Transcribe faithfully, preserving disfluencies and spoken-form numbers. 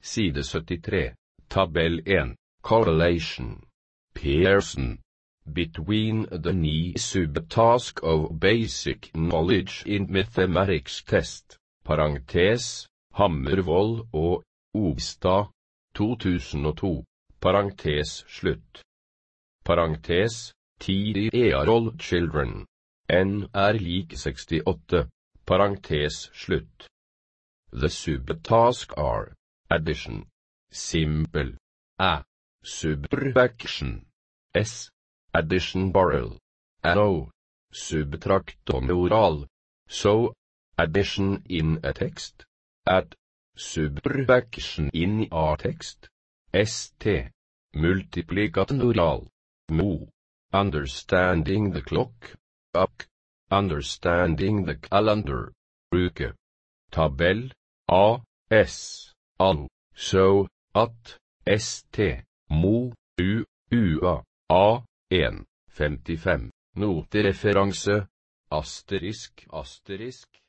side syttitre, tabell en, correlation, Pearson. Between the knee subtask of basic knowledge in mathematics test, parentes, Hammervoll og Obstad, to tusen og to, parentes slutt. Parentes, ten-year-old children, N er lik sekstiåtte, parentes slutt. The subtask are, addition, simple, a, subtraction, s, addition barrel, no, subtraction oral, so, addition in a text, add, subtraction in a text, st, multiplication oral, mo, understanding the clock, up, understanding the calendar, uke, tabell, a, s, an, so, at, st, mo, u, ua, a, en, femtifem, notereferanse, asterisk, asterisk.